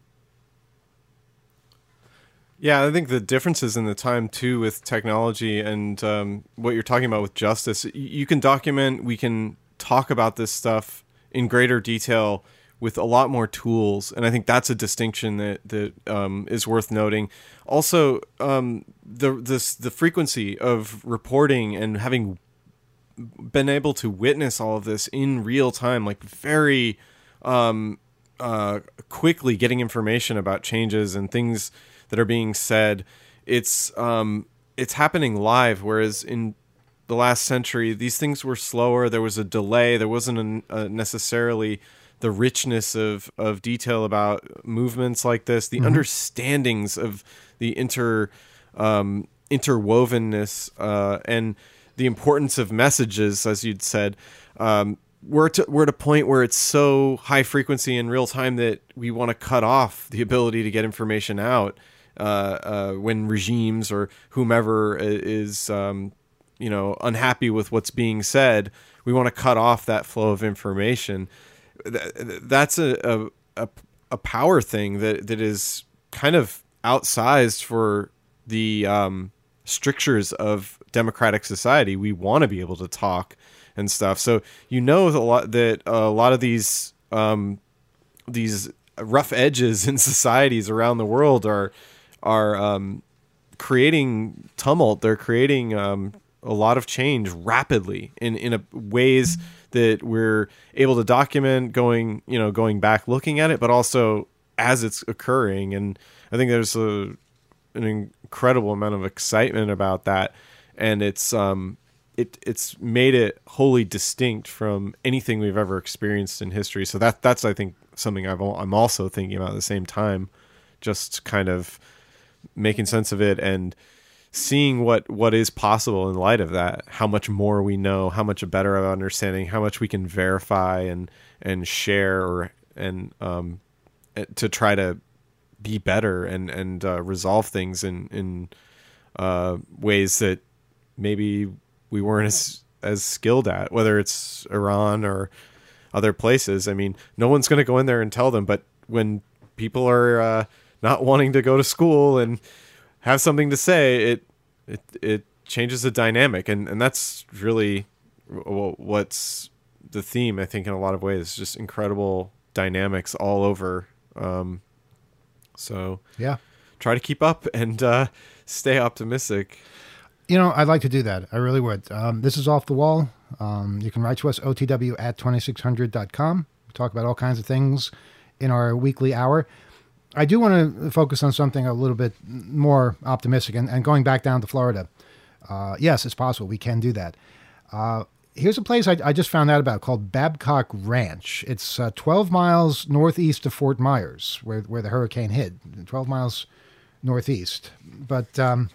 Yeah, I think the differences in the time too with technology and um, what you're talking about with justice, you can document, we can talk about this stuff in greater detail with a lot more tools. And I think that's a distinction that, that um, is worth noting. Also, um, the, this, the frequency of reporting and having been able to witness all of this in real time, like very um, uh, quickly getting information about changes and things that are being said, it's um, it's happening live. Whereas in the last century, these things were slower. There was a delay. There wasn't a, a necessarily the richness of, of detail about movements like this, the mm-hmm. understandings of the inter um, interwovenness uh, and the importance of messages, as you'd said. Um, we're to, we're at a point where it's so high frequency in real time that we want to cut off the ability to get information out. Uh, uh, when regimes or whomever is, um, you know, unhappy with what's being said, we want to cut off that flow of information. That's a, a, a power thing that, that is kind of outsized for the um, strictures of democratic society. We want to be able to talk and stuff. So, you know, a lot that a lot of these, um, these rough edges in societies around the world are, are um, creating tumult. They're creating um, a lot of change rapidly in, in a ways that we're able to document going, you know, going back, looking at it, but also as it's occurring. And I think there's a, an incredible amount of excitement about that. And it's, um, it, it's made it wholly distinct from anything we've ever experienced in history. So that, that's, I think, something I've, I'm also thinking about at the same time, just kind of making sense of it and seeing what, what is possible in light of that, how much more we know, how much a better of understanding, how much we can verify and, and share or, and, um, to try to be better and, and, uh, resolve things in, in, uh, ways that maybe we weren't as, as skilled at, whether it's Iran or other places. I mean, no one's going to go in there and tell them, but when people are, uh, not wanting to go to school and have something to say, it it it changes the dynamic, and and that's really what's the theme, I think, in a lot of ways. Just incredible dynamics all over. Um, so yeah, try to keep up and uh, stay optimistic. You know, I'd like to do that. I really would. Um, this is Off the Wall. Um, you can write to us, O T W at twenty-six hundred dot com. We talk about all kinds of things in our weekly hour. I do want to focus on something a little bit more optimistic, and, and going back down to Florida. Uh, yes, it's possible. We can do that. Uh, here's a place I, I just found out about called Babcock Ranch. It's uh, twelve miles northeast of Fort Myers, where, where the hurricane hit. twelve miles northeast. But... Um,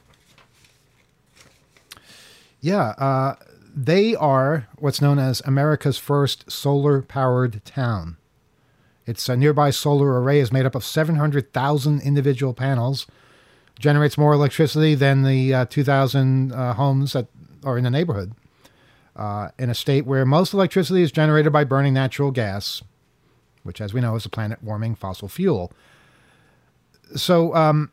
Yeah, uh, they are what's known as America's first solar-powered town. Its uh, nearby solar array is made up of seven hundred thousand individual panels, generates more electricity than the uh, two thousand uh, homes that are in the neighborhood, uh, in a state where most electricity is generated by burning natural gas, which, as we know, is a planet-warming fossil fuel. So... Um,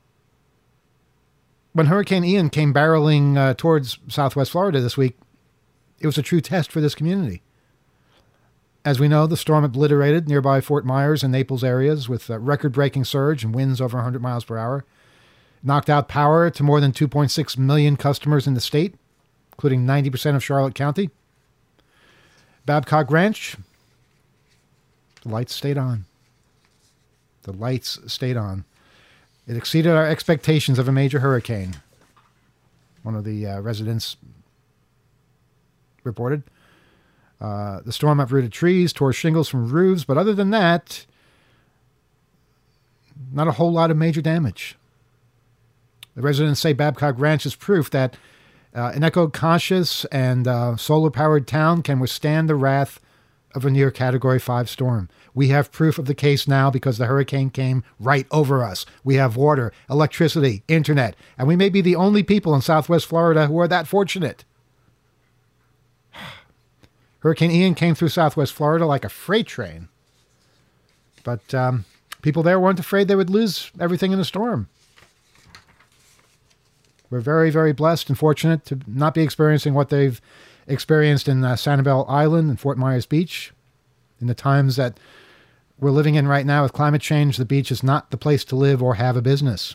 When Hurricane Ian came barreling uh, towards southwest Florida this week, it was a true test for this community. As we know, the storm obliterated nearby Fort Myers and Naples areas with a record-breaking surge and winds over one hundred miles per hour, knocked out power to more than two point six million customers in the state, including ninety percent of Charlotte County. Babcock Ranch, the lights stayed on. The lights stayed on. It exceeded our expectations of a major hurricane, one of the uh, residents reported. Uh, the storm uprooted trees, tore shingles from roofs, but other than that, not a whole lot of major damage. The residents say Babcock Ranch is proof that uh, an eco-conscious and uh, solar-powered town can withstand the wrath of a near Category five storm. We have proof of the case now because the hurricane came right over us. We have water, electricity, internet, and we may be the only people in Southwest Florida who are that fortunate. Hurricane Ian came through Southwest Florida like a freight train. But um, people there weren't afraid they would lose everything in the storm. We're very, very blessed and fortunate to not be experiencing what they've experienced in uh, Sanibel Island and Fort Myers Beach. In the times that we're living in right now with climate change, the beach is not the place to live or have a business.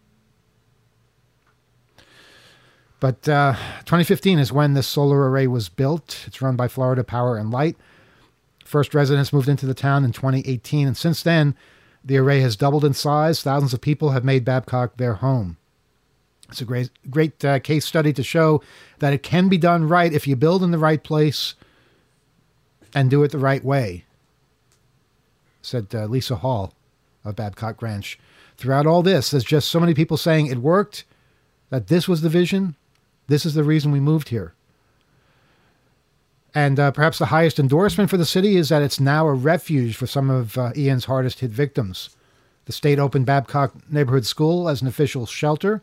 But uh, twenty fifteen is when this solar array was built. It's run by Florida Power and Light. First residents moved into the town in twenty eighteen, and since then, the array has doubled in size. Thousands of people have made Babcock their home. It's a great, great uh, case study to show that it can be done right if you build in the right place and do it the right way, said uh, Lisa Hall of Babcock Ranch. Throughout all this, there's just so many people saying it worked, that this was the vision, this is the reason we moved here. And uh, perhaps the highest endorsement for the city is that it's now a refuge for some of uh, Ian's hardest hit victims. The state opened Babcock Neighborhood School as an official shelter,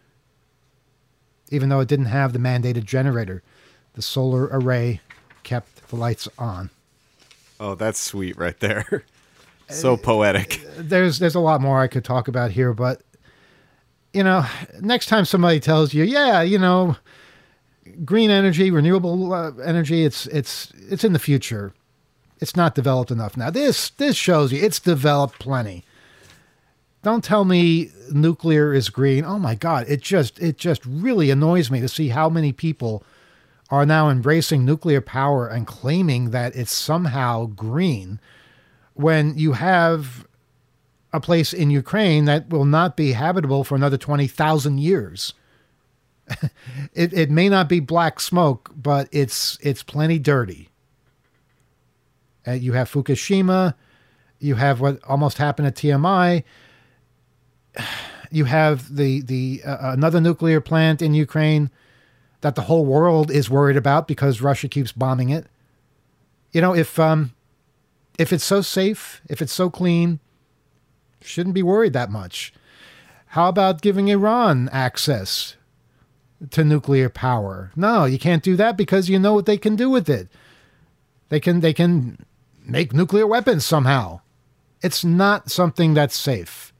even though it didn't have the mandated generator. The solar array kept the lights on. Oh, that's sweet right there. So poetic. There's there's a lot more I could talk about here, but, you know, next time somebody tells you, yeah, you know, green energy, renewable uh, energy, it's it's it's in the future. It's not developed enough now. This this shows you it's developed plenty. Don't tell me nuclear is green. Oh my God, it just it just really annoys me to see how many people are now embracing nuclear power and claiming that it's somehow green when you have a place in Ukraine that will not be habitable for another twenty thousand years. it it may not be black smoke, but it's it's plenty dirty. Uh, you have Fukushima, you have what almost happened at T M I. You have the the uh, another nuclear plant in Ukraine that the whole world is worried about because Russia keeps bombing it. You know, if um, if it's so safe, if it's so clean, shouldn't be worried that much. How about giving Iran access to nuclear power? No, you can't do that because you know what they can do with it. They can they can make nuclear weapons somehow. It's not something that's safe.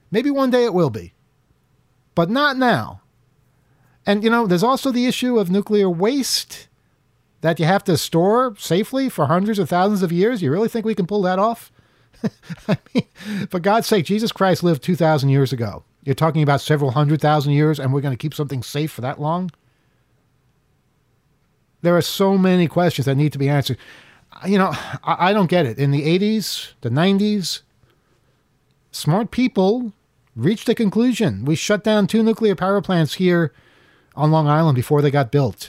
Maybe one day it will be, but not now. And, you know, there's also the issue of nuclear waste that you have to store safely for hundreds of thousands of years. You really think we can pull that off? I mean, for God's sake, Jesus Christ lived two thousand years ago. You're talking about several hundred thousand years, and we're going to keep something safe for that long? There are so many questions that need to be answered. You know, I, I don't get it. In the eighties, the nineties, smart people reached a conclusion. We shut down two nuclear power plants here on Long Island before they got built.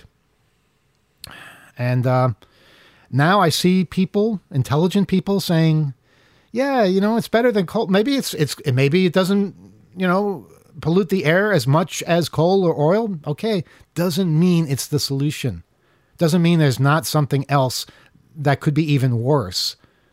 And uh, now I see people, intelligent people, saying, yeah, you know, it's better than coal. Maybe it's, it's, maybe it doesn't, you know, pollute the air as much as coal or oil. Okay. Doesn't mean it's the solution. Doesn't mean there's not something else that could be even worse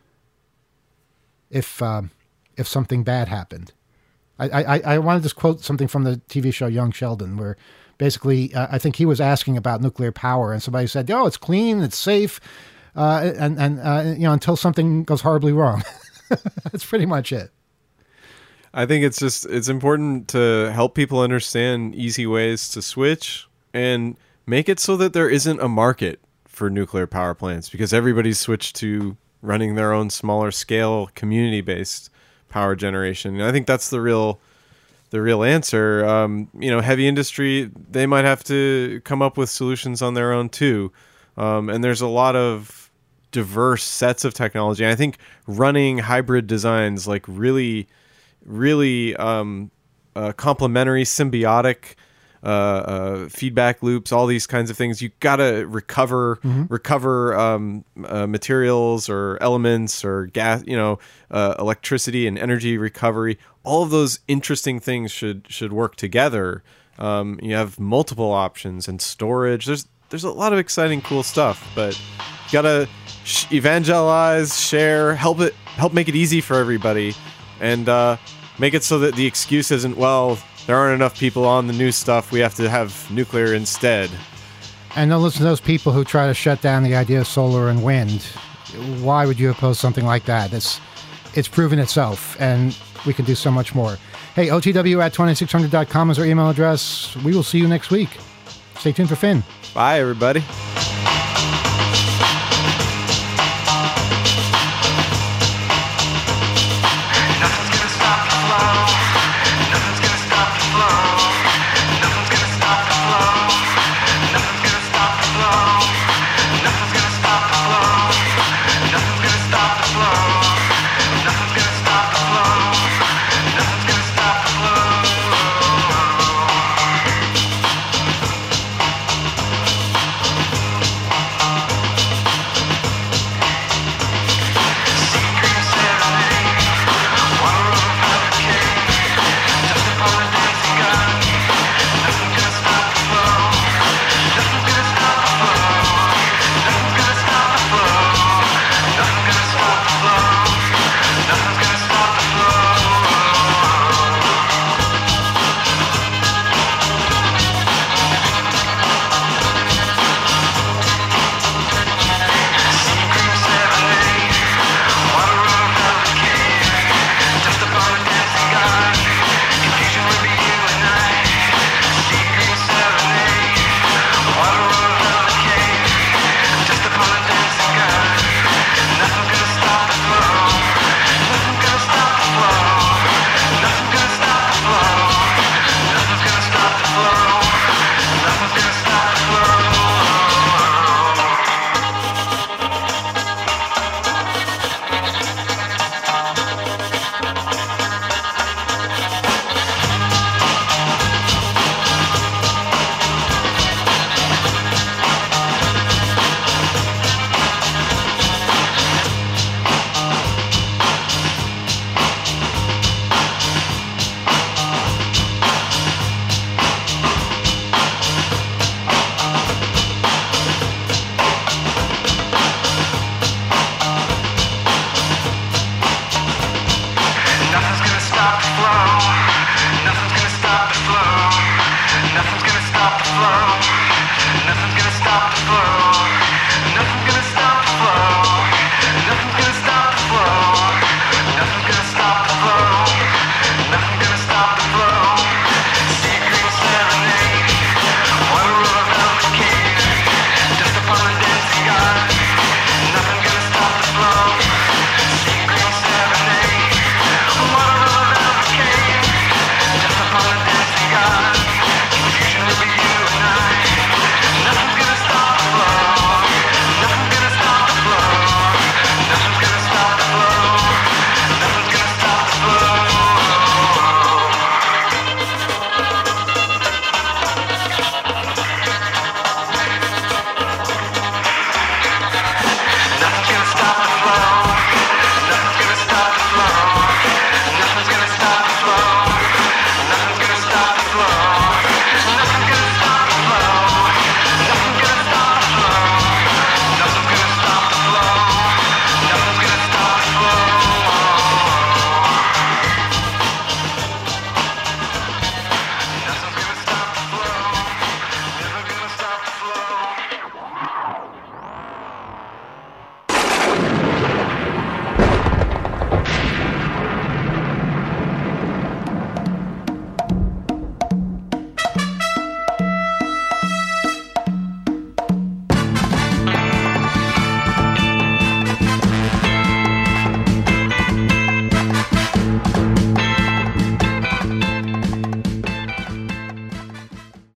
if, uh, if something bad happened. I, I, I wanted to quote something from the T V show Young Sheldon, where basically, uh, I think he was asking about nuclear power, and somebody said, "Oh, it's clean, it's safe," uh, and and uh, you know, until something goes horribly wrong. That's pretty much it. I think it's just it's important to help people understand easy ways to switch and make it so that there isn't a market for nuclear power plants, because everybody's switched to running their own smaller scale, community-based power generation. And I think that's the real. The real answer. Um, you know, heavy industry, they might have to come up with solutions on their own too. Um, and there's a lot of diverse sets of technology. I think running hybrid designs, like really, really um, uh, complementary, symbiotic uh, uh, feedback loops, all these kinds of things. You got to recover, mm-hmm. recover um, uh, materials or elements or gas, you know, uh, electricity and energy recovery. All of those interesting things should should work together. Um, you have multiple options and storage. There's there's a lot of exciting, cool stuff, but you gotta sh- evangelize, share, help it, help make it easy for everybody, and uh, make it so that the excuse isn't, well, there aren't enough people on the new stuff, we have to have nuclear instead. And don't listen to those people who try to shut down the idea of solar and wind. Why would you oppose something like that? It's it's proven itself, and we can do so much more. Hey, O T W at twenty-six hundred dot com is our email address. We will see you next week. Stay tuned for Finn. Bye, everybody.